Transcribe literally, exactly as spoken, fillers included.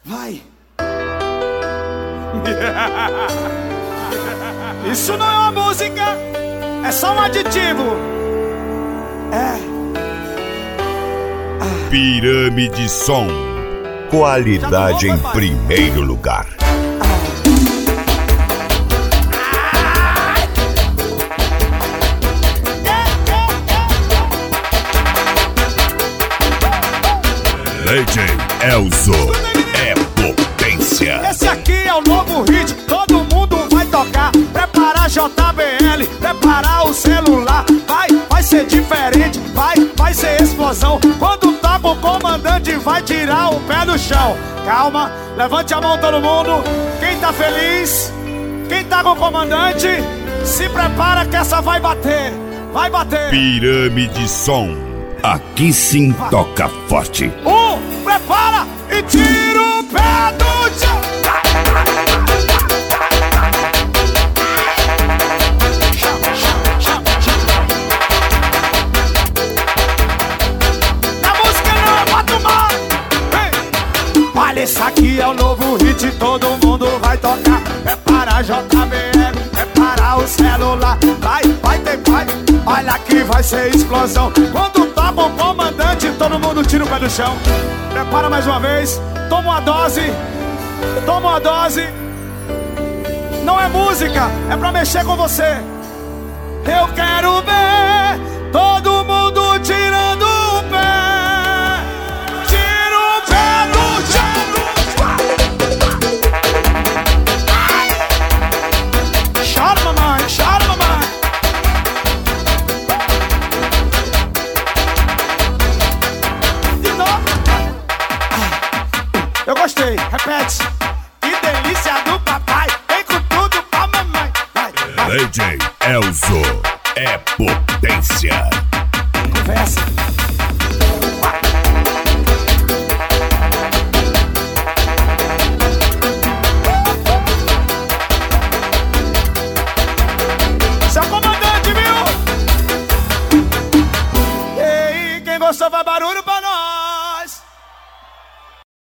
Vai. Isso não é uma música, é só um aditivo. É. Ah. Pirâmide Som. Qualidade em primeiro lugar. D J Elzo é potência. Esse aqui é o novo hit, todo mundo vai tocar. Prepara J B L, prepara o celular. Vai, vai ser diferente, vai, vai ser explosão. Quando toca o comandante vai tirar o pé do chão. Calma, levante a mão todo mundo. Quem tá feliz, quem tá com o comandante, se prepara que essa vai bater, vai bater. Pirâmide Som, aqui sim toca forte. Um, prepara e tira o pé do chão. A música não é pra tomar. Ei. Olha, esse aqui é o novo hit, todo mundo vai tocar. Prepara J B L, prepara o celular. Vai, vai, tem, vai. Olha que vai ser explosão. Quando toca o comandante, todo mundo tira o pé do chão. Prepara mais uma vez. Toma uma dose. Toma uma dose. Não é música, é pra mexer com você. Eu quero ver todo mundo tirando o pé. Tira o pé do chão. Chora, mamãe, chora, mamãe. De novo. Eu gostei, repete. Que delícia do papai. Vem com tudo pra mamãe. Vai, vai. D J Elzo é potência. Conversa.